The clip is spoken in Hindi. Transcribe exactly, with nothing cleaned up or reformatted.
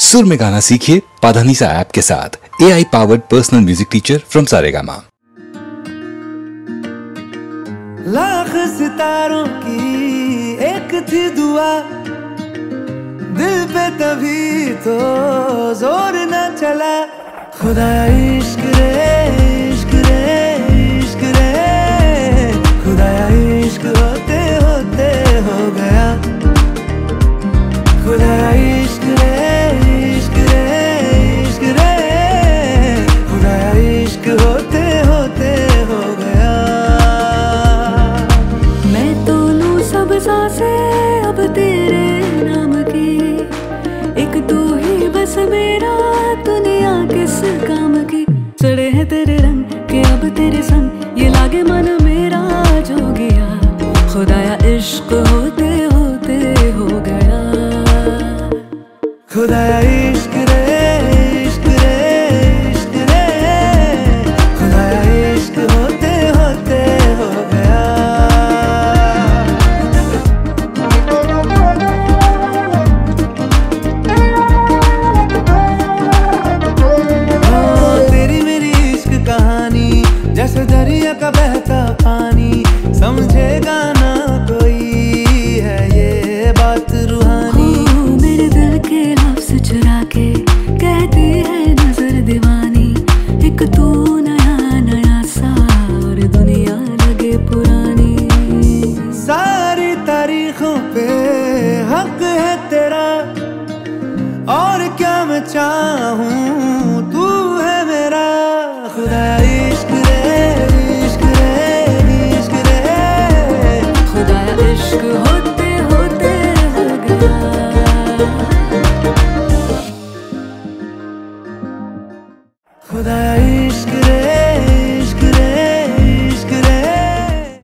सुर में गाना सीखिए पाधानीसा ऐप के साथ। A I powered personal music teacher from Saregama. Lakh सितारों की एक थी दुआ, दिल पे तभी तो जोर न चला। खुदाया इश्क रे इश्क रे इश्क रे, खुदाया इश्क होते होते हो गया। खुदाया इश्क रे इश्क रे इश्क रे, खुदाया इश्क होते होते हो गया। मैं तो लूं सब सांसें अब तेरे नाम की, एक तू ही बस मेरा दुनिया किस काम की। चढ़े हैं तेरे रंग के अब तेरे संग, ये लागे मन मेरा जो गया। खुदाया इश्क होते होते हो गया। खुदाया इश्क रे इश्क रे इश्क रे, खुदाया इश्क होते होते हो गया। ओ तेरी मेरी इश्क कहानी जैसे दरिया का बहता पानी, समझेगा ना कोई है ये बात रूहानी। मेरे दिल के लफ्ज़ चुरा के कहती है नजर दीवानी, एक तू नया नया सा और दुनिया लगे पुरानी। सारी तारीखों पे हक है तेरा, और क्या मैं चाहूं तू है मेरा। खुदाया इश्क रे इश्क रे इश्क रे, खुदाया इश्क होते होते हो गया। खुदाया इश्क